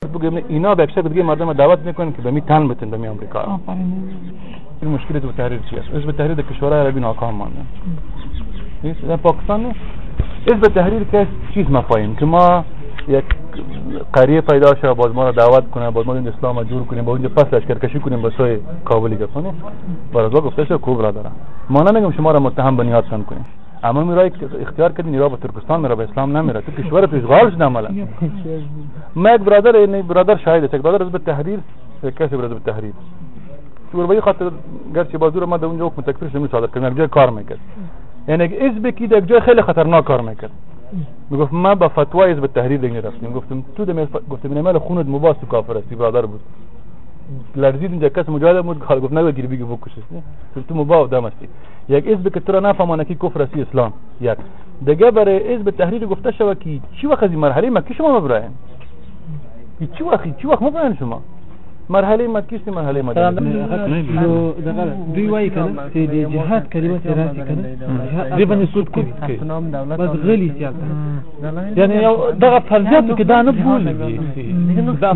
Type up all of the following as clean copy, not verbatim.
بگم اینا به شکل دیگه مردم دعوت میکنن که به می تن بتن به آمریکا. این مشکل حزب التحریر چیه؟ حزب التحریر در کشورهای عربی ناکام مانده. نیست در پاکستان حزب التحریر که چیز مفاهیم که ما یک قریه پیدا شه باز ما را دعوت کنه باز ما این اسلام جور کنیم با اونجا پس لشکرکشی کنیم به سوی کابلی گفتنی برازا گفته شه کبرا داره. ما نمیگم شما را متهم به نیات کنیم اما میرای اختیار کردین ایران به ترکستان میره به اسلام نمیره تو کشور تو اشغال شده عملا. ما یک برادر شاهد است، یک برادر حزب التحریر کسی برادر حزب التحریر تو به خاطر گرچه بازور ما در اونجا حکم تکفیرش نمیصادر کنه جای کار میکرد یعنی حزب کی در جای خیلی خطرناک کار میکرد. میگفت ما با فتوای حزب التحریر دیگه رفتیم گفتم تو گفتم این عمل خونت مباس تو کافر هستی برادر بود لرزید اونجا کس مجاهد بود قال گفت نگو گیری بگو بکشش تو مبا دم هستی یک حزب که تو را نفهمانه کی کفر است اسلام یک دیگه برای حزب التحریر گفته شو کی چی وقت از مرحله مکی شما مبراهیم چی وقت مبراهیم شما مرحله مکی سی مرحله مدنی دوی وایي کنه چې د جهاد کلمه راشي کنه دې باندې سود کوي بس غلي سیال یعنی یو دغه فرضیاتو کې دا نه بولي دا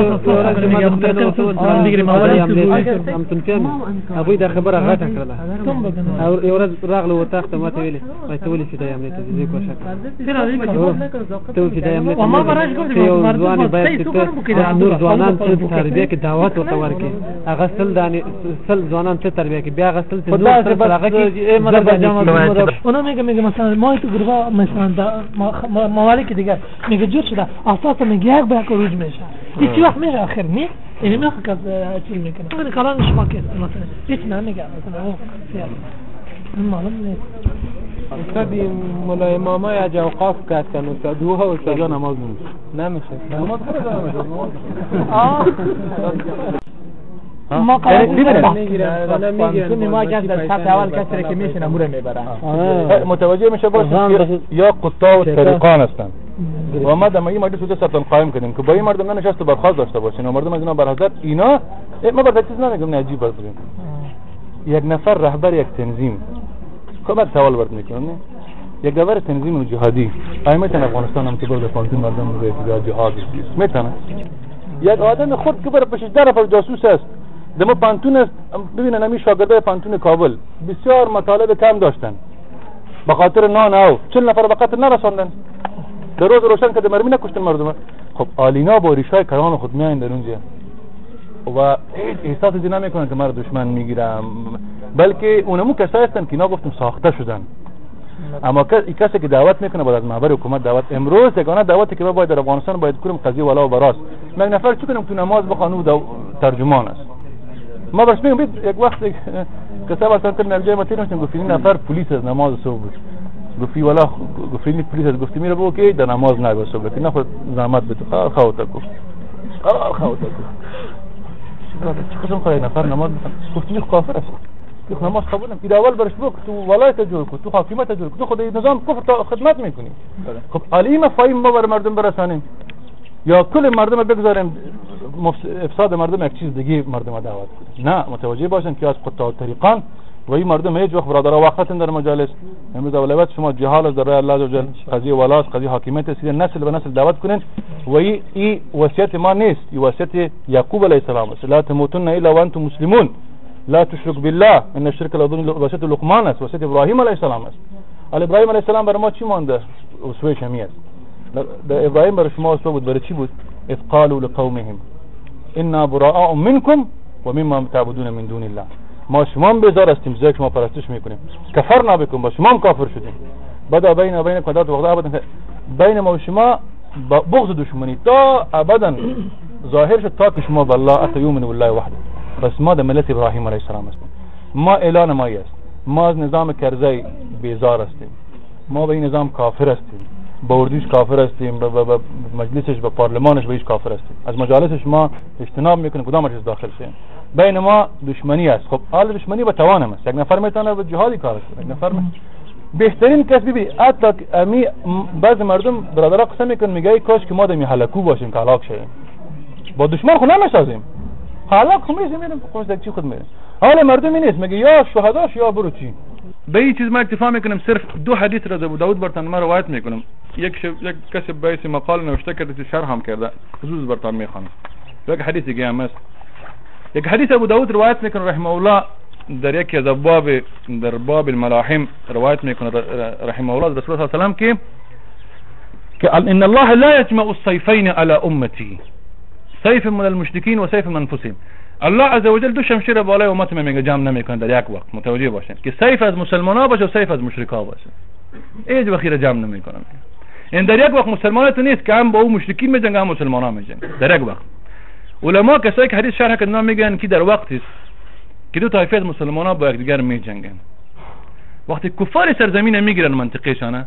هم تنفهم ابوي دا خبره غټه کړله او یو ورځ راغله وتاخته ماته ویلي ماته ویلي چې دا عملیات دې کوښښ ته چې دا عملیات ما براش کوم ځوان باید چې نور ځوانان ته تربیه کې دعوت ورته ورکړي هغه سل ځوانان ته تربیه کې بیا غسل ته نور سره هغه کې اونا میگه مثلا ما تو گروه مثلا ممالک دیگه میگه جور شده اساسا میگه یک به خروج میشه هیچ وقت میشه آخر می یعنی میخواد که چیز میکنه من کاران شما که مثلا هیچ نمیگه مثلا او معلوم نیست استاد مولا امامای از اوقاف کردن استاد دوها استاد نماز نمیشه نماز ما قرار میگیرن ما اگر در سطح اول کسی که میشینه موره میبرن متوجه میشه باشه یا قطاع و طریقان هستن و ما در این مجلس سطح قائم کردیم که با این مردم نشست و برخاست داشته باشین و مردم از اینا برحضر اینا ما برای چیز نمیگم عجیب است یک نفر رهبر یک تنظیم کمر سوال ورد میکنه یک رهبر تنظیم جهادی میتونه افغانستان هم که برد پانتون مردم رو به جهاد میتونه یک آدم خود که بر پشت در پر جاسوس است دم پانتون است ببینن نمی شاگرده پانتون کابل بسیار مطالب کم داشتن به خاطر نان او 40 نفر به قتل نرساندن در روز روشن که مرمی نکشتن مردم. خب آلینا با ریشای کران خود میاین در اونجا و احساس دی نمیکنن که مرا دشمن میگیرم بلکه اونمو کسایی هستن که اینا گفتم ساخته شدن اما کسی که دعوت میکنه باید از محور حکومت دعوت امروز یگانه دعوتی که ما باید در افغانستان باید کنیم قضیه ولا و براست یک نفر چی کنیم تو نماز بخوانو ترجمان است ما برش میگم یک وقت کسا واسه تر نرجای متین میشن گفتین نفر پلیس از نماز صبح بود گفتی والا گفتین پلیس از گفتی میره بگو که در نماز نگو صبح که نخود زحمت بده خواهد کو چه قسم خواهی نفر نماز گفتین کافر است یک نماز قبول نمی اول برش بگو تو ولایت جور کو تو حاکمیت جور کو تو خود نظام کفر خدمت میکنی. خب علی مفاهیم ما بر مردم برسانیم یا کل مردم بگذاریم افساد مردم یک چیز دیگه مردم دعوت کنیم. نه متوجه باشن که از قطاع طریقان و این مردم هیچ وقت برادرها وقتن در مجالس امروز اولویت شما جهال از در الله عزوجل قضیه ولاس قضیه حاکمیت است نسل به نسل دعوت کنین و این وصیت ما نیست این وصیت یعقوب علیه السلام است لا تموتن الا وانتم مسلمون لا تشرك بالله ان الشرك لظلم وصیت لقمان است وصیت ابراهیم علیه السلام است. ابراهیم علیه السلام برای ما چی مونده اسوه شمی است در ابراهیم برای شما اسوه بود برای چی بود اذ قالوا لقومهم انا براء منكم ومما تعبدون من دون الله ما شما بیزار هستیم زیرا شما پرستش میکنیم کفرنا بكم با شما کافر شدیم بدا بین قدرت وقت ابدا بین ما و شما بغض دشمنی تا ابدا ظاهر شد تا که شما بالله اتیومن بالله وحده بس ما در ملت ابراهیم علیه السلام هستیم ما اعلان ما است ما از نظام کرزی بیزار هستیم ما به این نظام کافر هستیم با اردوش کافر هستیم با مجلسش با پارلمانش به هیچ کافر هستیم از مجالسش ما اجتناب میکنیم کدام مجلس داخل شیم بین ما دشمنی است. خب حال دشمنی با توانم است یک نفر میتونه به جهادی کار کنه یک نفر بهترین کس ببین حتی امی بعض مردم برادرها قسم میکنن میگه کاش که ما دمی هلاکو باشیم که هلاک شیم با دشمن خود نمیسازیم هلاک خود میریم خود چی خود میریم حال مردمی نیست میگه یا شهداش یا برو چی به این چیز ما اکتفا میکنم صرف دو حدیث را داود برتن ما روایت میکنم یک کسی باعث مقال نوشته کرده شرح هم کرده خصوص برتان میخوانم. یک حدیث دیگه هم است. یک حدیث ابو داود روایت میکنه رحمه الله در یکی از ابواب در باب الملاحم روایت میکنه رحمه الله رسول الله صلی الله علیه و سلم که ان الله لا يجمع السيفين على امتي سيف من المشركين و سيف من انفسهم. الله عز وجل دو شمشیر بالای امت میگه جمع نمیکنه در یک وقت. متوجه باشین که سیف از مسلمان‌ها باشه و سیف از مشرکا باشه. هیچ وقت جمع نمیکنه. این در یک وقت مسلمانات نیست که هم با او مشرکین میجنگن هم مسلمان‌ها میجنگن در یک وقت. علما کسایی که حدیث شرح کردن میگن که در وقتی است که دو طایفه از مسلمان‌ها با یکدیگر میجنگن. وقتی کفار سرزمین میگیرن منطقه‌شان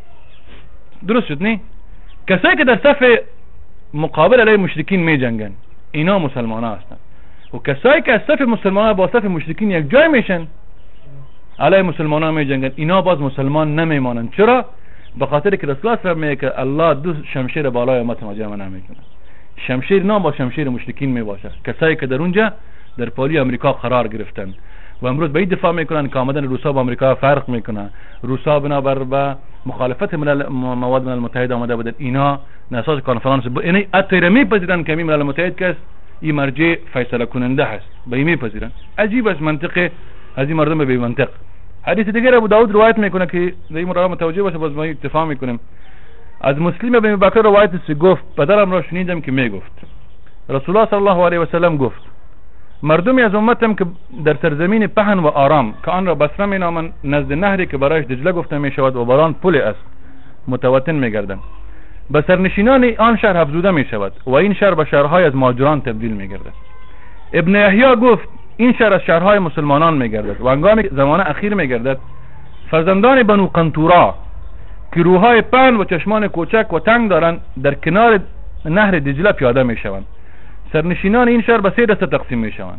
درست شد نه؟ کسایی که در صف مقابل علیه مشرکین میجنگن اینا مسلمان‌ها هستند. و کسایی که از صف مسلمان‌ها با صف مشرکین یک جای میشن علیه مسلمان‌ها میجنگن اینا باز مسلمان نمیمانند. چرا؟ به خاطر که رسول الله فرمایه که الله دو شمشیر بالای امت ما جمع نمیکنه. شمشیر نام با شمشیر مشرکین میباشه. کسایی که در اونجا در پالی امریکا قرار گرفتن و امروز به این دفاع میکنن که آمدن روسا با امریکا فرق میکنه. روسا بنابر به مخالفت مواد ملل متحد آمده بودن اینا اساس کنفرانس یعنی اتره میپذیرن که ملل متحد کس این مرجع فیصله کننده هست به این میپذیرن. عجیب است منطق از این مردم به منطق. حدیث دیگر ابو داود روایت میکنه که در این مورد متوجه باشه باز ما اتفاق میکنیم. از مسلم ابن بکر روایت است گفت پدرم را شنیدم که میگفت رسول الله صلی الله علیه و سلم گفت مردمی از امتم که در سرزمین پهن و آرام که آن را بصره مینامند نزد نهری که برایش دجله گفته میشود و بران پل است متوطن میگردند به سرنشینان آن شهر افزوده میشود و این شهر به شهرهای از مهاجران تبدیل میگردد. ابن یحیی گفت این شهر از شهرهای مسلمانان میگردد و هنگام زمان اخیر میگردد فرزندان بنو قنطورا که روهای پهن و چشمان کوچک و تنگ دارند در کنار نهر دجله پیاده میشوند. سرنشینان این شهر به 3 دسته تقسیم میشوند.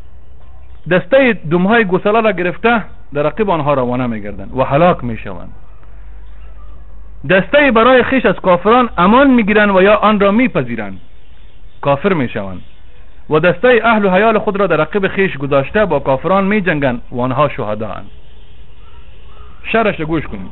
دسته دمهای گوساله را گرفته در رقیب آنها روانه میگردند و هلاک میشوند. دسته برای خیش از کافران امان میگیرند و یا آن را میپذیرند کافر میشوند و دسته اهل و حیال خود را در رقیب خیش گذاشته با کافران میجنگند و آنها شهدااند. شرحش گوش کنید.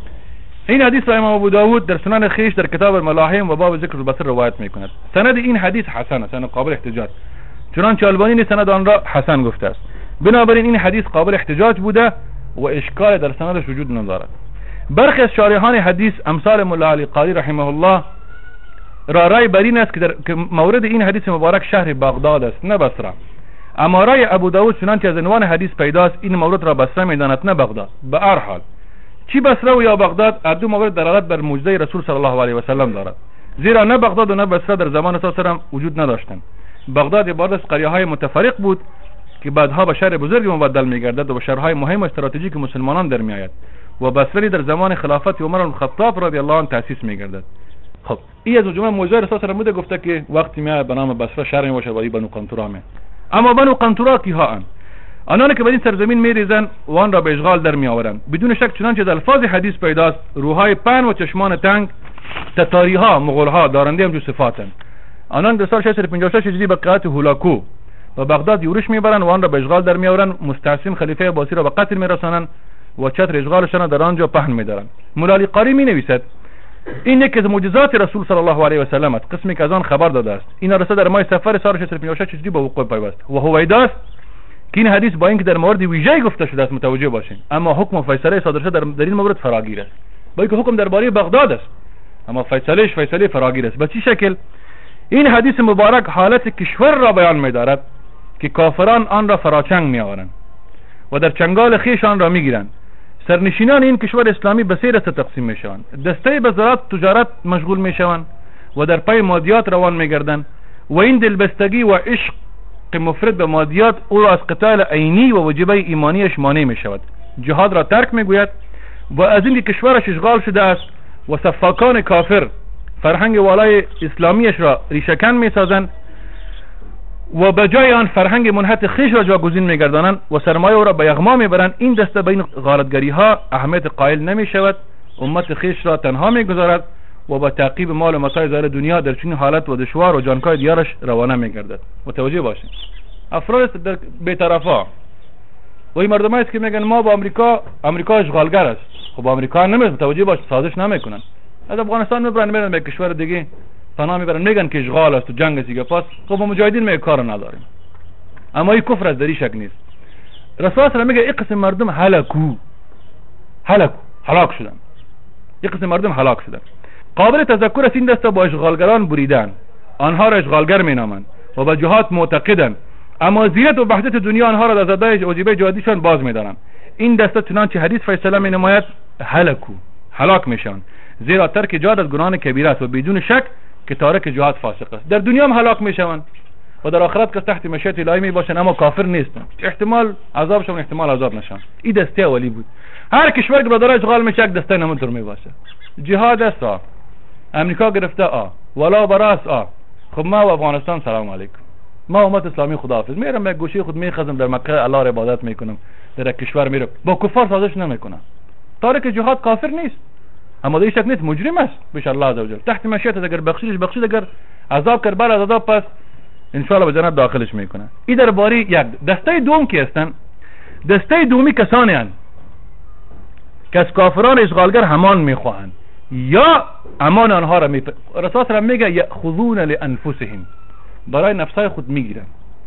این حدیث را امام ابو داود در سنن خیش در کتاب الملاحم و باب ذکر البصر روایت میکند. سند این حدیث حسن است، قابل احتجاج، چنانچه البانی سند آن را حسن گفته است. بنابراین این حدیث قابل احتجاج بوده و اشکال در سندش وجود ندارد. برخی از شارحان حدیث امثال مولا علی قاری رحمه الله را رای بر این است که مورد این حدیث مبارک شهر بغداد است نه بصره. اما رای ابو داود چنانچه از عنوان حدیث پیداست این مورد را بصره میداند نه بغداد. به هر حال چی بصره و یا بغداد هر دو مورد دلالت بر معجزه رسول صلی الله علیه و سلم دارد، زیرا نه بغداد و نه بصره در زمان رسول وجود نداشتند. بغداد عبارت از قریه‌های متفرق بود که بعدها به شهر بزرگی مبدل می‌گردد و به شهرهای مهم و استراتژیک مسلمانان در میآید و بصره در زمان خلافت عمر بن الخطاب رضی الله عنه تأسیس می‌گردد. خب این از جمله معجزه رسول صلی الله گفته که وقتی میاد به نام بصره شهر میباشه و بنو قنطره می. اما بنو قنطره کیها اند؟ آنانی که به این سرزمین میریزند و آن را به اشغال در میآورند. بدون شک چنانچه در الفاظ حدیث پیداست روحای پهن و چشمان تنگ، تتاریها، مغولها دارنده همچون صفاتند. آنان در سال 656 هجری به قلعه هولاکو و بغداد یورش میبرند و آن را به اشغال در میآورند. مستعصم خلیفه عباسی را به قتل میرسانند و چتر اشغالشان در آنجا پهن می‌دارند. مولا علی قاری مینویسد این یکی از معجزات رسول صلی الله علیه و سلم است، قسمی که از آن خبر داده است. این رسول در ماه صفر سال 656 هجری به وقوع پیوست و هویداست که این حدیث با اینکه در مورد ویژه‌ای گفته شده است متوجه باشین، اما حکم و فیصله صادر شده در این مورد فراگیر است. با اینکه حکم درباره بغداد است اما فیصله فراگیر است. به چه شکل؟ این حدیث مبارک حالت کشور را بیان می‌دارد که کافران آن را فراچنگ می‌آورند و در چنگال خیش آن را می‌گیرند. سرنشینان این کشور اسلامی به 3 دسته تقسیم میشوند. دسته به زراعت تجارت مشغول میشوند و در پی مادیات روان میگردند و این دلبستگی و عشق مفرد به مادیات او را از قتال عینی و وجیبه ایمانیش مانع میشود. جهاد را ترک میگوید و از این کشورش اشغال شده است و سفاکان کافر فرهنگ والای اسلامیش را ریشه‌کن میسازند و به جای آن فرهنگ منحت خیش را جاگزین میگردانند و سرمایه او را به یغما میبرند. این دسته بین غارتگری ها اهمیت قائل نمی شود، امت خیش را تنها میگذارد و با تعقیب مال و متاع ظاهر دنیا در چنین حالت و دشوار و جانکای دیارش روانه میگردد. متوجه باشید افراد در بی‌طرفا و این مردمایی است که میگن ما با امریکا اشغالگر است. خب با امریکا نمیشه، متوجه باشید سازش نمیکنن. از افغانستان میبرن به کشور دیگه پناه میبرن، میگن که اشغال است و جنگ است دیگه. پس خب ما مجاهدین میگه کار نداریم، اما این کفر از دری شک نیست. رسول الله میگه این قسم مردم هلاک شدن، این قسم مردم هلاک شدن. قابل تذکر است این دسته با اشغالگران بریدن، آنها را اشغالگر مینامند و به جهاد معتقدند، اما زینت و بهجت دنیا آنها را از ادای واجبه جهادیشان باز می‌دارند. این دسته چنانچه حدیث فیصله می‌نماید هلاک میشن، زیرا ترک جهاد از گناه کبیره است و بدون شک که تارک جهاد فاسق است. در دنیا هم هلاک میشوند و در آخرت که تحت مشیت الهی میباشند، اما کافر نیستند، احتمال عذابشون احتمال عذاب نشن. این دسته اولی بود. هر کشور که برادر اشغال میشه یک دسته نمونطور میباشه. جهاد است امریکا گرفته ولا براس خب ما و افغانستان سلام علیکم، ما امت اسلامی خداحافظ، میرم یک گوشه خود میخزم در مکه الله را عبادت میکنم، در یک کشور میرم با کفار سازش نمیکنم. تارک جهاد کافر نیست، اما در شک نیست مجرم است بش الله عزوجل تحت مشیت اگر بخشیدش اگر عذاب کرد بعد از عذاب پس ان شاء الله به جنت داخلش میکنه. این درباره یک دسته دوم کی هستن؟ دسته دومی کسانی هستند که از کافران اشغالگر امان میخواهند یا امان آنها را رسول الله میگه یاخذون لانفسهم، برای نفسای خود میگیرن.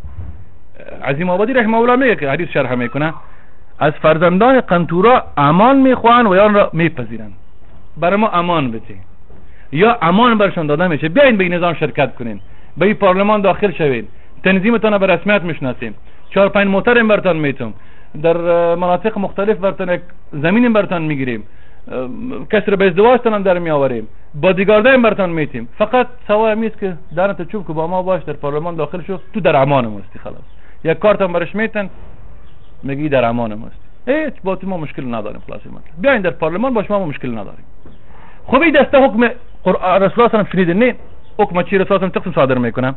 عظیم آبادی رحمه الله میگه که حدیث شرح میکنه از فرزندان قنطورا امان میخواهند و یا آن را میپذیرند. برای ما امان بده یا امان برشان داده میشه، بیاین به این نظام شرکت کنین، به این پارلمان داخل شوین، تنظیمتان به رسمیت میشناسیم، 4-5 موتر برتان میتون، در مناطق مختلف برتان زمین برتان میگیریم، کسر به ازدواجتان در میآوریم، بادیگارده برتان میتیم. فقط سوای میست که درنت چوب که با ما باش در پارلمان داخل شو، تو در امان مستی. خلاص یک کارتان برش میتن میگی در امان مستی، هیچ با تو ما مشکل نداریم. خلاص بیاین در پارلمان باش، ما مشکل نداریم. خب این دسته حکم قرآن رسول الله صلی الله علیه و آله شنیدین نه؟ حکم چی رسول الله تقسیم صادر میکنه؟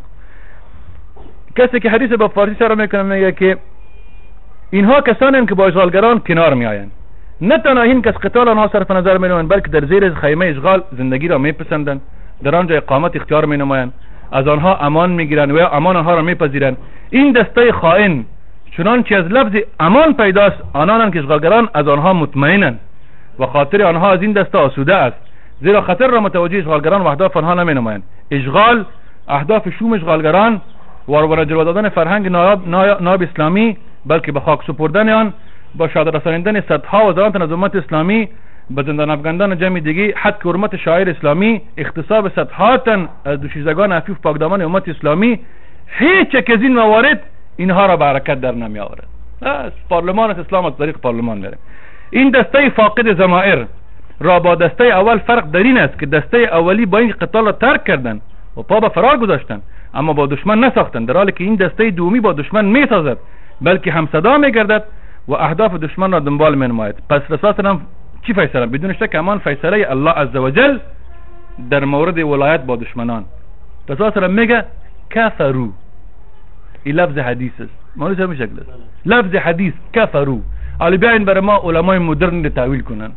کسی که حدیث با فارسی سره میکنه میگه که اینها کسانی که با اشغالگران کنار میآیند، نه تنها این که از قتال آنها صرف نظر می‌نمایند بلکه در زیر خیمه اشغال زندگی را میپسندند، در آنجا اقامت اختیار مینمایند، از آنها امان میگیرند و امان آنها را میپذیرند. این دسته خائن چنانچه از لفظ امان پیداست آنان که اشغالگران از آنها مطمئنند و خاطر آنها از این دسته آسوده است، زیرا خطر را متوجه اشغالگران و اهداف آنها نمینمایند. اشغال اهداف شوم اشغالگران و جلوه دادن فرهنگ ناب اسلامی بلکه به خاک سپردن آن، با شادر رساندن صدها وزارت نظامت اسلامی، به زندان افغاندان جمعی دیگه، حد که حرمت شاعر اسلامی، اختصاب صدها تن از دوشیزگان عفیف پاکدامان امت اسلامی، هیچ یک از این موارد اینها را به حرکت در نمی آورد. پارلمان اسلام از طریق پارلمان میره. این دسته فاقد ضمائر را با دسته اول فرق در این است که دسته اولی با این قتال را ترک کردند و پا به فرار گذاشتند، اما با دشمن نساختند، در حالی که این دسته دومی با دشمن میسازد بلکه همصدا میگردد و اهداف دشمن را دنبال می‌نماید. پس رسول الله چی فیصله؟ بدون شک امان فیصله الله عزوجل در مورد ولایت با دشمنان. رسول الله میگه کفروا، این لفظ حدیث است، معنی چه میشه؟ لفظ حدیث کفروا. علی بیان برای ما علمای مدرن تعویل کنن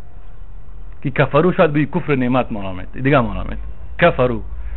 که کفروا شاید به کفر نعمت معنی دیگه معنی کفروا.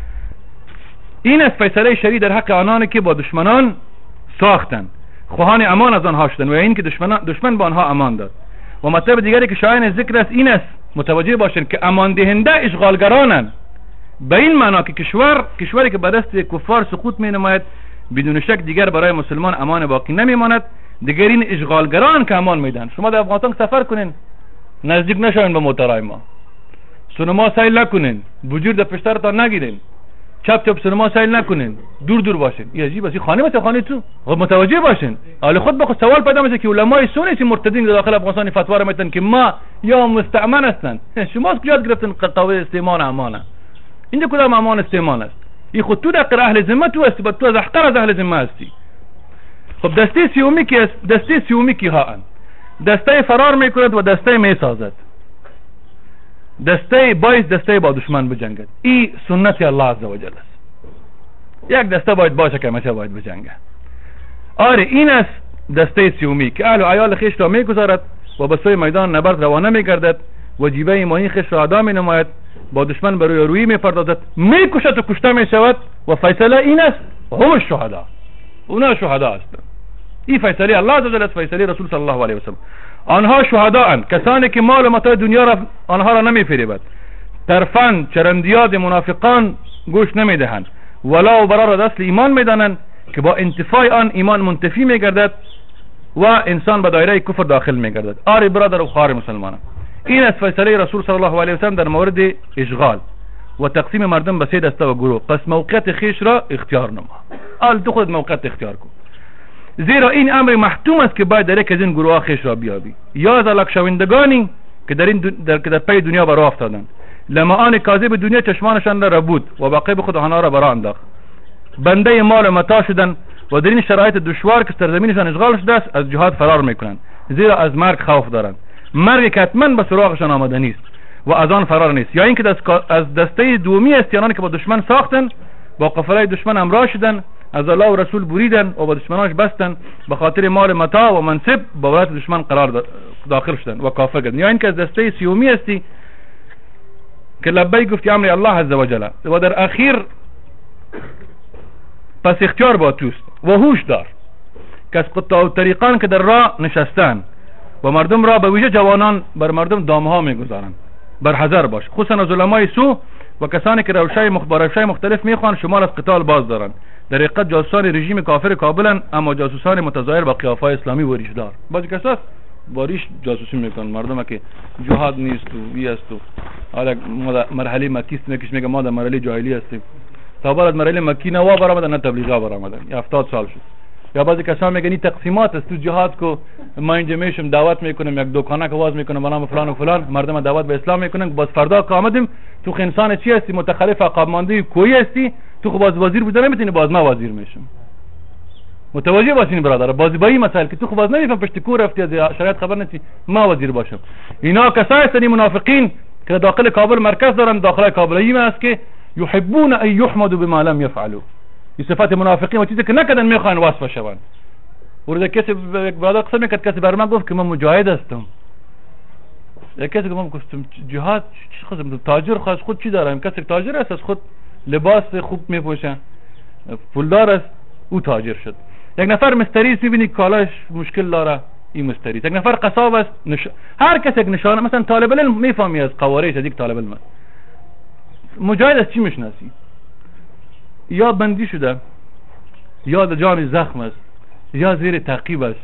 این است فیصله شرعی در حق آنانی که با دشمنان ساختند، خواهان امان از آنها شدند و این که دشمن با آنها امان داد. و مطلب دیگری که شایان ذکر است این است متوجه باشند که امان دهنده اشغالگرانند، به این معنا که کشوری که به دست کفار سقوط می نماید بدون شک دیگر برای مسلمان امان باقی نمی ماند، دیگر این اشغالگران که امان میدن. شما در افغانستان سفر کنین نزدیک نشوین به موترهای ما، سینما سیل نکنین، بوجور در پشترتان نگیرین، چپ سینما سیل نکنین، دور باشین. این عجیب است، خانه مثل خانه تو متوجه باشین. حالا خود بخود سوال پیدا میشه که علمای سنی مرتدین داخل افغانستان فتوا را میتن که ما یا مستعمن هستند. شما از کجا گرفتن قطعه استعمال امانه؟ اینجا کدام امان استعمال است؟ این خود تو در اهل ذمه تو هستی، تو از احقر از اهل ذمه هستی. خب دسته سیومی کی ها ان؟ دسته فرار میکند و دسته میسازد، دسته با دشمن بجنگد. این سنت الله عزوجل است. یک دسته باید باشه که همیشه باید بجنگه. آره این است دسته سیومی که اهل و عیال خیش را میگذارد و به سوی میدان نبرد روانه میگردد و جیبه ایمانی خیش را ادا مینماید، با دشمن به روی میپردازد، میکشد و کشته میشود و فیصله این است هم الشهدا، اونا شهدا هستند. این فیصله الله عزوجل است، فیصله رسول صلی الله علیه و سلم. آنها شهدا اند، کسانی که مال و متاع دنیا را آنها را نمیفریبد، ترفند چرندیات منافقان گوش نمیدهند ولا و برای اصل ایمان میدانند که با انتفاع آن ایمان منتفی میگردد و انسان به دایره کفر داخل میگردد. آری برادر و خواهر مسلمانان، این از فیصله رسول صلی الله علیه و سلم در مورد اشغال و تقسیم مردم به 3 دسته و گروه. پس موقعیت خیش را اختیار نما. تو خود موقعیت اختیار کن، زیرا این امر محتوم است که باید در یک از این گروه خیش را بیابی، یا از هلاک شوندگانی که در پی دنیا برآ افتادند. لمعان کاذب دنیا چشمانشان را بود و باقی به خود آنها را برآ انداخت. بنده مال و متاع شدند و در این شرایط دشوار که سرزمینشان اشغال شده است از جهاد فرار میکنند، زیرا از مرگ خوف دارند. مرگ که حتما به سراغشان آمده نیست و از آن فرار نیست. یا اینکه از دسته دومی است آنانی که با دشمن ساختند، با قفله دشمن همراه شدند، از الله و رسول بریدند و با دشمنانش بستند، به خاطر مال متاع و منصب با ولایت دشمن قرار داخل شدند و کافر شدند. یا اینکه از دسته سومی استی که لبیک گفتی امر الله عز وجل و در اخیر پس اختیار با توست و هوش دار که از قطاع و طریقان که در راه نشستن و مردم را به ویژه جوانان بر مردم دامه ها میگذارند. بر حذر باش، خصوصا از علمای سو و کسانی که روشای مختلف میخوان شمال از قتال باز دارند. در حقیقت جاسوسان رژیم کافر کابلن، اما جاسوسان متظاهر با قیافه اسلامی و ریشدار. بعضی کسا با ریش جاسوسی میکنن مردم که جهاد نیست و وی است و حالا مرحله مکی است، میگه ما در مرحله جاهلی هستیم. تا بعد از مرحله مکی نه وا برآمدن نه تبلیغا برآمدن، 70 سال شد. یا بعضی کسا میگن این تقسیمات است، تو جهاد کو ما اینجا میشم دعوت میکنم، یک دکانه که واز میکنم به نام فلان و فلان، مردم دعوت به اسلام میکنن. باز فردا که آمدیم تو انسان چی هستی؟ متخلف عقب مانده کوی هستی، تو خب باز وزیر بوده نمیتونی، باز ما وزیر میشم. متوجه باشین برادر، بازی با این مسائل که تو خب باز نمیفهم پشت کور رفتی از شرایط خبر نتی ما وزیر باشم. اینا کسایی هستن منافقین که داخل کابل مرکز دارن، داخل کابل این است که يحبون ان يحمدوا بما لم يفعلوا. این صفات منافقین و چیزی که نکردن میخوان وصف شوند. ورده کسی برادر قسم میکرد، کسی بر من گفت که من مجاهد هستم. یک کسی گفتم گفتم جهاد چی خودم تاجر خود چی دارم؟ کسی تاجر است از خود لباس خوب میپوشه، پولدار است، او تاجر شد. یک نفر مستری است میبینی کالاش مشکل داره، این مستری. یک نفر قصاب است، هر کس یک نشانه. مثلا طالب علم میفهمی از قوارش از یک طالب علم. مجاهد از چی میشناسی؟ یا بندی شده، یا در جان زخم است، یا زیر تعقیب است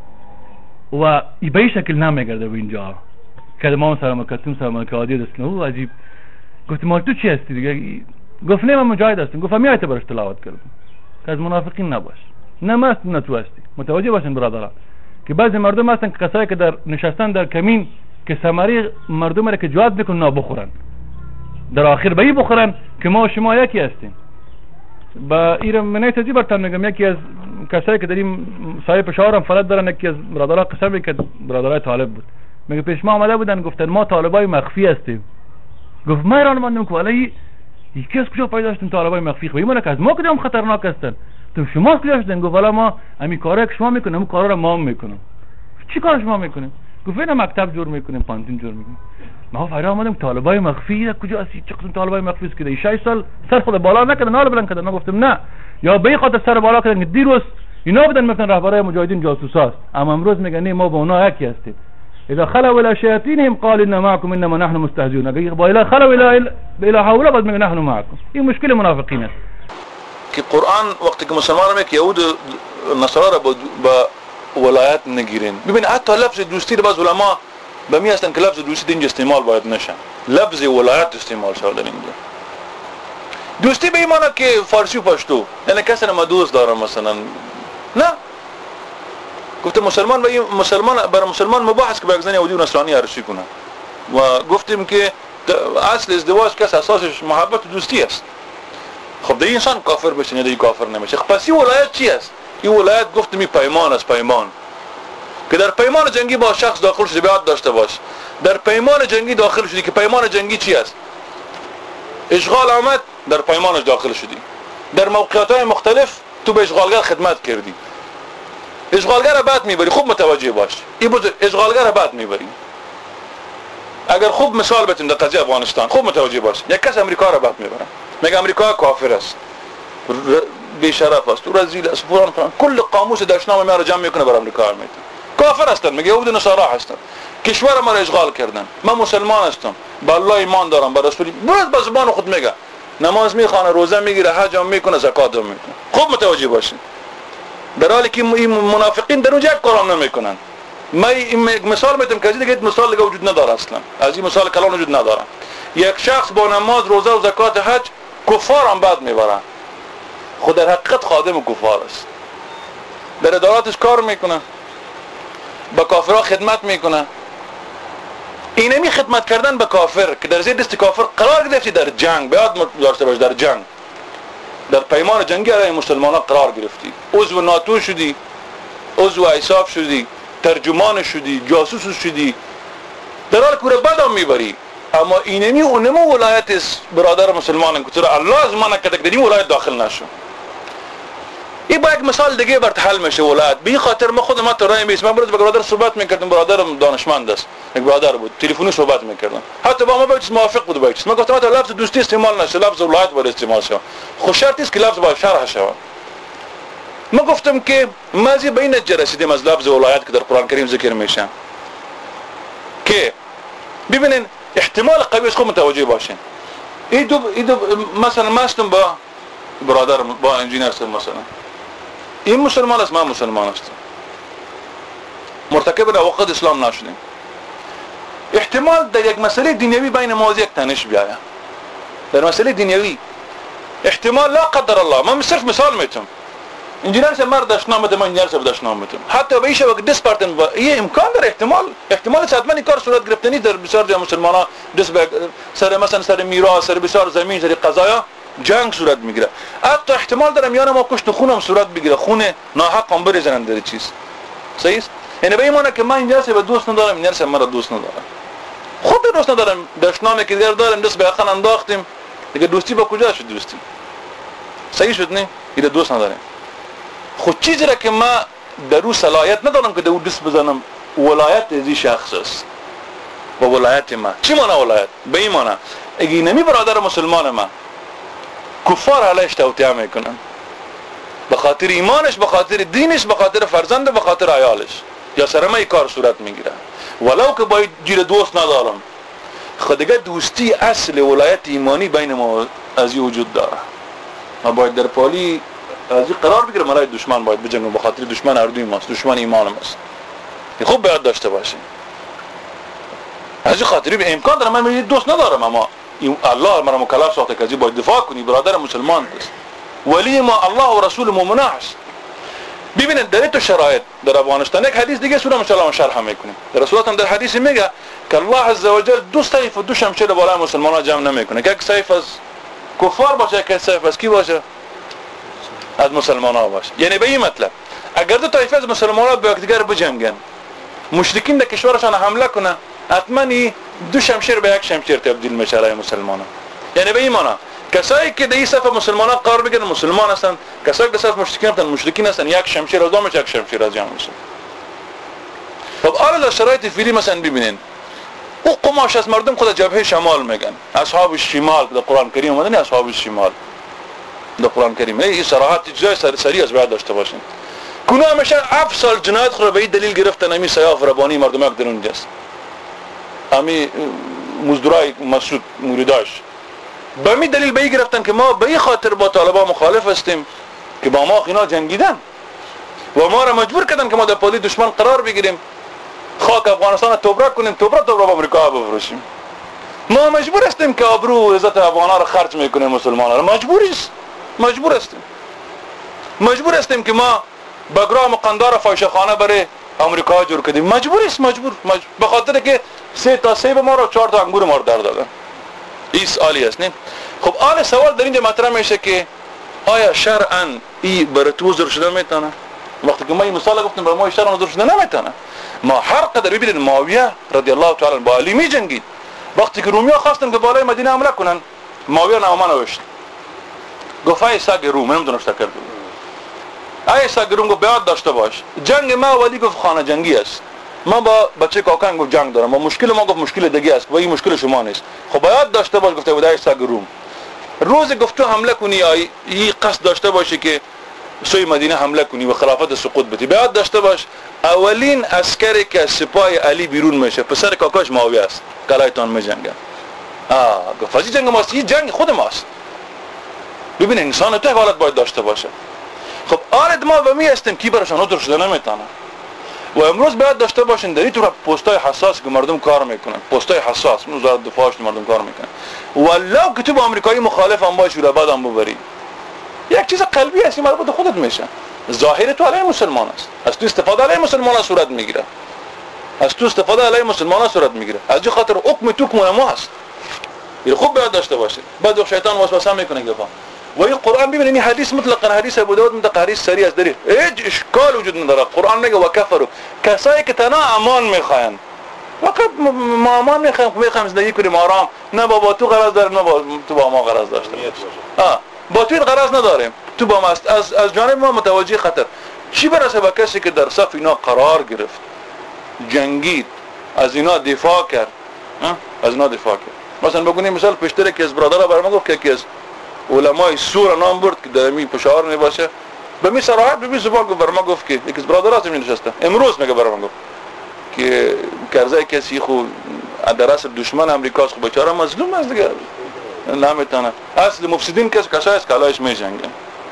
و ای به این شکل نمیگرده به اینجا که ما سلام کتیم سلام که عادی است. او عجیب. گفت ما تو چی هستی دیگه؟ گفت نه من مجاهد هستم. گفت میایت برش تلاوت کردم که از منافقین نباش، نه مست نه تو هستی. متوجه باشین برادران که بعضی مردم هستن که کسایی که در نشستن در کمین که ثمره مردم را که جهاد بکنن بخورن، در آخر به این بخورن که ما و شما یکی هستیم. با ایران منای تجیب برتن میگم، یکی از کسایی که در این سایه پشاورم فلت دارن، یکی از برادرها قسمی که برادرهای طالب بود، میگه پیش ما آمده بودن گفتن ما طالبای مخفی هستیم. گفت ما ایران ماندم که ولی یکی از کجا پیدا شدیم طالبای مخفی؟ خب این که از ما کدام خطرناک هستن؟ تو شما کجا شدین؟ گفت والا ما همین کارا که شما میکنیم همین کارا رو ما هم میکنیم. چی کار شما میکنیم؟ گفت اینا مکتب جور میکنیم، پانتین جور میکنیم. ما فرا آمدیم طالبای مخفی کجا هستی؟ چه قسم طالبای مخفی است که 6 سال سر خود بالا نکردن، حالا بلند کردن. گفتم نه، یا به خاطر سر بالا کردن که دیروز اینا بودن میگفتن رهبرای مجاهدین جاسوساست، اما امروز میگن نه ما با اونها یکی هستیم. اذا خلوا الى شياطينهم قالوا ان معكم انما نحن مستهزئون. اگه با اله خلوا الى حول بعد میگن نحن معكم. این مشکل منافقین است که قرآن وقتی که مسلمان میگه یهود نصارا با ولایت نگیرین. ببین حتی لفظ دوستی رو باز علما به می هستن که لفظ دوستی اینجا استعمال باید نشه، لفظ ولایت استعمال شده در اینجا. دوستی به این معنی که فارسی و پشتو، یعنی کسی ما دوست دارم مثلا، نه. گفتم مسلمان برای مسلمان مباح است که با یک زن یهودی و نصرانی عروسی کنه و گفتیم که اصل ازدواج که اساسش محبت و دوستی است. خب در این انسان کافر بشه یا دیگه کافر نمیشه. خب پس این ولایت چی است؟ این ولایت گفتم این پیمان است، پیمان که در پیمان جنگی با شخص داخل شدی بیعت داشته باش، در پیمان جنگی داخل شدی که پیمان جنگی چی است؟ اشغال آمد در پیمانش داخل شدی، در موقعیت‌های مختلف تو به اشغالگر خدمت کردی، اشغالگر را بعد میبری. خوب متوجه باش این اشغالگر را بعد میبری. اگر خوب مثال بتیم در قضیه افغانستان خوب متوجه باش، یک کس امریکا را بعد میبره، میگه امریکا کافر است، بیشرف است، رذیل است، فلان کل قاموس دشنام ما را جمع میکنه بر امریکا میده. کافر هستن، میگه یهود و نصارا هستن، کشور ما را اشغال کردن، من مسلمان هستم، به الله ایمان دارم، به رسول، برات به زبان خود میگه، نماز میخونه، روزه میگیره، حج هم میکنه، زکات هم میکنه. خوب متوجه باشین، در حالی که این منافقین در اونجا کارام نمیکنن. من یک مثال میتونم که دیگه مثال دیگه وجود نداره، اصلا از این مثال کلام وجود نداره. یک شخص با نماز، روزه و زکات، حج کفار هم بعد میبره، خود در حقیقت خادم کفار است، در اداراتش کار میکنه، با کافرها خدمت میکنه. اینمی خدمت کردن به کافر که در زیر دست کافر قرار گرفتی، در جنگ بیاد داشته باش، در جنگ، در پیمان جنگی علیه مسلمانان قرار گرفتی، عضو ناتو شدی، عضو ایساف شدی، ترجمان شدی، جاسوس شدی، در حال که بعد میبری. اما اینمی اونمو ولایت است برادر مسلمانان که تو را الله از من کتک در این ولایت داخل نشو. این با یک مثال دیگه برات حل میشه ولایت. به این خاطر من خودم تو راه میسم، من با برادر صحبت میکردم، برادرم دانشمند است، یک برادر بود، تلفنی صحبت میکردم، حتی با ما باید موافق بود، باید من گفتم تا لفظ دوستی استعمال نشه، لفظ ولایت باید استعمال شه، خو شرط است که لفظ باید شرح شه. من گفتم که مازی به این نتیجه رسیدیم از لفظ ولایت که در قرآن کریم ذکر میشه که ببینین احتمال قوی خود متوجه باشین. این دو مثلا ما هستم با برادرم، با انجینیر هستم، مثلا این مسلمان است، من مسلمان هستم، مرتکب نواقض اسلام نشدیم. احتمال در یک مسئله دنیوی بین ما یک تنش بیاید، در مسئله دنیوی احتمال لا قدر الله، من صرف مثال میتونم، انجینیر سے مرد دشنامه من انجینیر سے دشنامه حتی به این شبکه دست پارتن با این امکان داره، احتمال حتما کار صورت گرفتنی در بسیار جای مسلمانان دست سر مثلا سر میراث، سر بسیار زمین، سر قضایا جنگ صورت میگیره. حتی احتمال داره میان ما کشت خونم صورت بگیره، خونه ناحق هم بریزن در چیز. صحیح است؟ یعنی به این معنی که من انجینیر سے دوست ندارم، انجینیر سے مرا دوست ندارم، خود دوست ندارم، دشنامه که دیگر دارم دست به اخن انداختیم دیگه، دوستی با کجا شد دوستی؟ صحیح شد نه؟ این دوست ندارم. خود چیزی را که ما در او صلاحیت ندارم که در او دست بزنم، ولایت از این شخص است و ولایت ما. چی معنی ولایت؟ به این معنی اگه نمی برادر مسلمان ما کفار علیش توطئه میکنن به خاطر ایمانش، به خاطر دینش، به خاطر فرزند، به خاطر عیالش، یا سر ما کار صورت میگیره، ولو که باید جیر دوست ندارم، خودگه دوستی اصل ولایت ایمانی بین ما از این وجود داره. ما باید در پالی از این قرار بگیرم، مرای دشمن باید بجنگم، به خاطر دشمن اردوی ماست، دشمن ایمان ماست. خوب باید داشته باشیم. از این خاطری به امکان دارم من دوست ندارم، اما الله مرا مکلف ساخته که باید دفاع کنی، برادر مسلمان است، ولی ما الله و رسول مومنه است. ببینید در این شرایط در افغانستان یک حدیث دیگه سورم ان شاء الله شرح میکنیم. در رسول الله در حدیث میگه که الله عز وجل دو سیف و دو شمشیر بالای مسلمانان جمع نمیکنه، که یک سیف از کفار باشه، یک سیف از کی باشه؟ از مسلمانان باشه. یعنی به این مطلب اگر دو طایفه از مسلمانان با یکدیگر بجنگن، مشرکین در کشورشان حمله کنه، حتما دو شمشیر به یک شمشیر تبدیل میشه برای مسلمانان. یعنی به این معنی کسایی که در این صف مسلمانان قرار بگیرن مسلمان هستند، کسایی که در صف مشرکین هستند مشرکین هستند، یک شمشیر از دو میشه، یک شمشیر از جمع میشه. خب حالا شرایط فعلی مثلا ببینین، او قماش از مردم خود جبهه شمال میگن، اصحاب الشمال در قرآن کریم اومدن، اصحاب الشمال در قرآن کریم. این صراحت جای سری از بعد داشته باشین. کنو همیشه 7 سال جنایت خود به این دلیل گرفتن، امی سیاف ربانی مردم یک در اونجاست، امی مزدورای مسعود موریداش به می دلیل به این گرفتن که ما به این خاطر با طالبان مخالف هستیم که با ما اینا جنگیدن و ما را مجبور کردن که ما در پالی دشمن قرار بگیریم، خاک افغانستان توبرک کنیم، توبرک با امریکا بفروشیم. ما مجبور هستیم که آبرو و عزت افغانا را خرج میکنیم، مسلمانان را مجبور هستیم که ما بگرام و قندار فاحشه‌خانه برای امریکا جور کردیم، مجبور به خاطر که 3 تا سیب ما رو 4 تا انگور ما رو در دادن. این سوالی است نه؟ خب آن سوال در اینجا مطرح میشه که آیا شرعاً این برای تو عذر شده میتونه؟ وقتی که ما این مثال گفتیم برای ما شرعاً عذر شده نمیتونه. ما هر قدر ببینید معاویه رضی الله تعالی عنه با علی می جنگید، وقتی که رومیا خواستن که بالای مدینه حمله کنن، معاویه نامه نوشت، گفت ای سگ روم، نمیدونم چه کرد، ای سگ روم گفت بیاد داشته باش، جنگ ما ولی گفت خانه جنگی است، من با بچه کاکان گفت جنگ دارم، مشکل ما گفت مشکل دیگه است و این مشکل شما نیست، خب باید داشته باش. گفته بود ای سگ روم، روز گفت تو حمله کنی یا این قصد داشته باشی که سوی مدینه حمله کنی و خلافت سقوط بدی. بیاد داشته باش اولین عسکری که سپاه علی بیرون میشه پسر کاکاش معاویه است، کلایتان میجنگه. گفت جنگ ماست، این جنگ خود ماست. ببین انسان تو حالت باید داشته باشه. خب آرد ما و می هستیم کی براشون عذر شده نمیتونه. و امروز باید داشته باشین در این طور پستای حساس که مردم کار میکنن، پستای حساس وزارت دفاعش مردم کار میکنن، ولو که تو با آمریکایی مخالف هم باشی و بعد هم ببری، یک چیز قلبی هستی مربوط خودت میشه. ظاهر تو علیه مسلمان است، از تو استفاده علیه مسلمان ها صورت میگیره، از تو استفاده علیه مسلمان ها صورت میگیره. از این خاطر حکم تو کمون ما هست، این خوب باید داشته باشید. بعد شیطان وسوسه میکنه گفا و این قرآن ببینید این حدیث مطلقا حدیث ابو داود مطلق حدیث سریع است، داری هیچ اشکال وجود نداره. قرآن میگه و کفروا، کسایی که تنها امان میخواین، فقط ما امان میخوایم زندگی کنیم آرام، نه با تو غرض داریم نه با تو با ما غرض داشته باشه. با تو غرض نداریم، تو با ما از جانب ما متوجه خطر. چی برسه به کسی که در صف اینا قرار گرفت، جنگید، از اینا دفاع کرد، از اینا دفاع کرد. مثلا بگونیم مثال پیشتر که از برادر برام گفت که از علمای سور نام برد که در می پشاور نباشه، به می صراحت به می زبان گفت برام گفت که یکی از برادرات می نشسته امروز میگه برام گفت که کرزای کسی خو درس دشمن امریکاست، خو بیچاره مظلوم است دیگه نمیتونه. اصل مفسدین کسایی است که علایش میجنگن.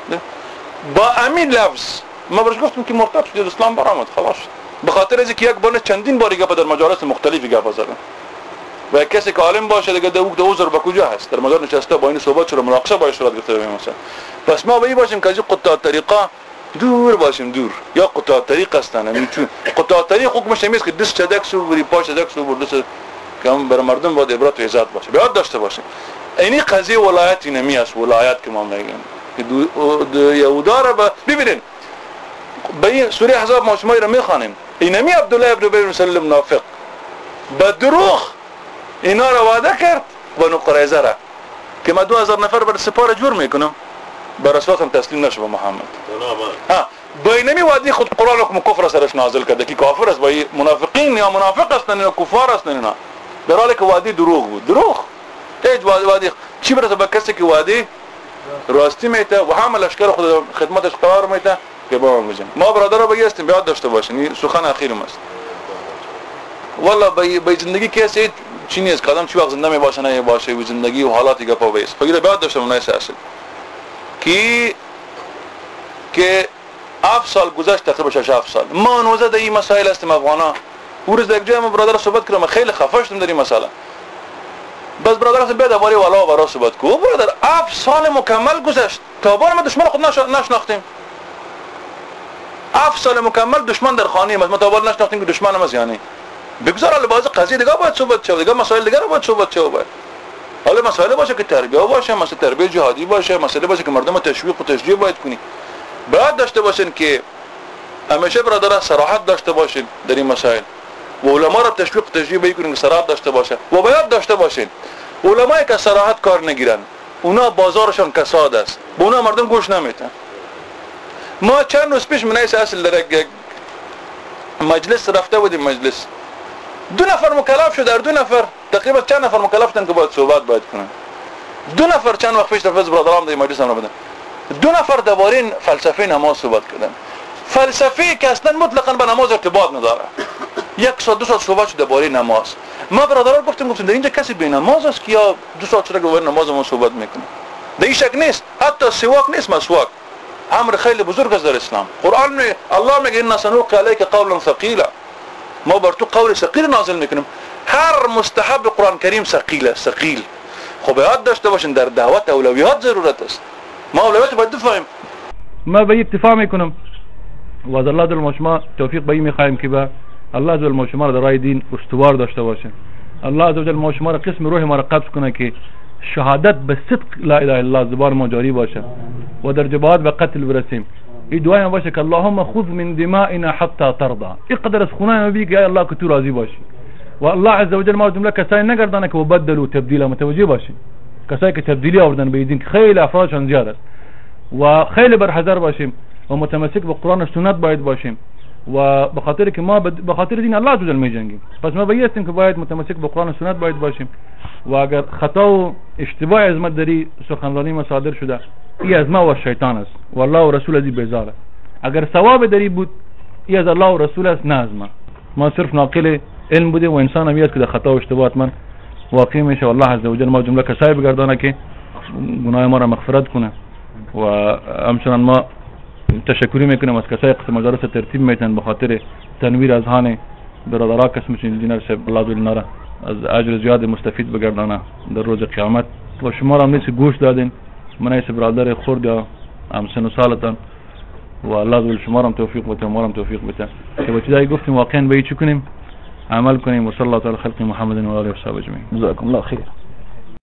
با همین لفظ ما برش گفتم که مرتد شد اسلام برآمد خلاص، به خاطر از اینکه یک بار چندین باری گپ در مجالس مختلفی گپ زدن و کسی که عالم باشه دیگه دو عذر به کجا هست، در مدار نشسته با این صحبت شروع مناقشه باید صورت گرفته مثلا. پس ما باید باشیم که از قطاع طریقه دور باشیم، دور یا قطاع طریق هستن. قطاع طریق حکمش نیست که دست چدکسو بری پاش چدکسو بردست که هم بر مردم باید عبرت و عزت باشه، بیاد داشته باشیم. اینی قضیه ولایتی نمی است، ولایت که ما میگیم که یهودا را ببینید به این سوره احزاب ما شما را میخوانیم، اینمی عبدالله ابن ابی مسلم منافق به دروغ اینا را وعده کرد بنو قریظه را که ما 2000 نفر بر سپاه جور میکنم، بر اساس هم تسلیم نشه به محمد. بینمی وعده خود قرآن حکم کفر سرش نازل کرده که کافر است، با منافقین یا منافق هستن یا کفار هستن اینا، در حالی که وعده دروغ بود. دروغ هیچ وعده چی برسه به کسی که وعده راستی میته و همه لشکر خود خدمتش قرار میته که با ما بجن. ما برادرها بگیستیم بیاد داشته باشین، این سخن اخیرم است. والله به زندگی کسی چی نیست که آدم چی وقت زنده می باشه نه باشه و زندگی و حالاتی گپا بیست فقیره بیاد داشته منایسه اصل که 7 سال گذشت، تقریبا 6-7 سال ما نوزه در این مسائل هستیم افغانا. او روز در یک جای ما برادر صحبت کردم، خیلی خفه شدم در این مسئله. بس برادر هستم بیاد دوباره والا و برا صحبت کو برادر 7 سال مکمل گذشت تا بار ما دشمن خود نشناختیم. 7 سال مکمل دشمن در خانه ما تا بار نشناختیم که دشمن ما یعنی بگذار حالا باز قضیه دیگه باید صحبت شه، دیگه مسائل دیگه رو باید صحبت شه. حالا مسائل باشه که تربیه باشه، مسئله تربیه جهادی باشه، مسئله باشه که مردم تشویق و تشجیع باید کنی. باید داشته باشین که همیشه برادران صراحت داشته باشین در این مسائل و علما را تشویق و تشجیع بکنین که صراحت داشته باشه. و باید داشته باشین علمایی که صراحت کار نگیرن اونا بازارشون کساد است، به اونا مردم گوش نمیدن. ما چند روز پیش منایس اصل در یک مجلس رفته بودیم، مجلس 2 نفر مکلف شد، در 2 نفر تقریبا چند نفر مکلف شدن که باید صحبت باید کنن. 2 نفر چند وقت پیش رفت برادرام در مجلس هم بودن، 2 نفر درباره فلسفه نماز صحبت کردن. فلسفه که اصلا مطلقاً به نماز ارتباط نداره. 1 ساعت 2 ساعت صحبت شد درباره نماز. ما برادران گفتیم در اینجا کسی بی نماز است که یا 2 ساعت چرا درباره نماز ما صحبت میکنه. در این شک نیست، حتی سواک نیست، مسواک امر خیلی بزرگ است در اسلام. قرآن می الله میگه ان سنلقي عليك قولا ثقيلا، ما بر تو قول ثقیل نازل میکنیم. هر مستحب قرآن کریم ثقیله، ثقیل. خب یاد داشته باشین در دعوت اولویات ضرورت است، ما اولویات باید بفهمیم. ما به اتفاق میکنم و از الله جل شما توفیق به این میخوایم که به الله جل شما را در راه دین استوار داشته باشه. الله جل شما را قسم روح ما را قبض کنه که شهادت به صدق لا اله الا الله زبان ما جاری باشه و در جبهات به قتل برسیم. این دعای ما باشه که اللهم خذ من دمائنا حتى ترضى، اقدر از خونای ما بگی ای الله که تو راضی باشی. و الله عز وجل ما جمله کسایی نگردانه که بدلوا تبدیلا، متوجه باشین کسایی که تبدیلی آوردن به دین که خیلی افرادشان زیاد است و خیلی برحذر باشیم و متمسک به قرآن و سنت باید باشیم و به خاطر که ما به خاطر دین الله عز وجل میجنگیم. پس ما بایستیم که باید متمسک به قرآن و سنت باید باشیم و اگر خطا و اشتباه از ما دری سخنرانی ما صادر شده ای از ما و شیطان است و الله و رسول ازی بیزاره. اگر ثواب داری بود ای از الله و رسول است، نه از ما صرف ناقل علم بوده و انسان هم است که در خطا و اشتباهات من واقع میشه. والله عز وجل ما جمله کسایی بگردانه که گناه ما را مغفرت کنه و همچنان ما تشکری میکنیم از کسایی که مجالس ترتیب میتن به خاطر تنویر اذهان برادرها کس مثل انجینر صاحب الله تعالی نره از اجر زیاد مستفید بگردانه در روز قیامت. و شما را هم نیست گوش دادین، من ایس برادر خورد یا همسن و سالتان و الله تعالی شما را هم توفیق بده و ما را هم توفیق بده که با چیزایی گفتیم واقعا به چی کنیم عمل کنیم. و صلی الله تعالی خلق محمد و آله و صحبه اجمعین. جزاکم الله خیر.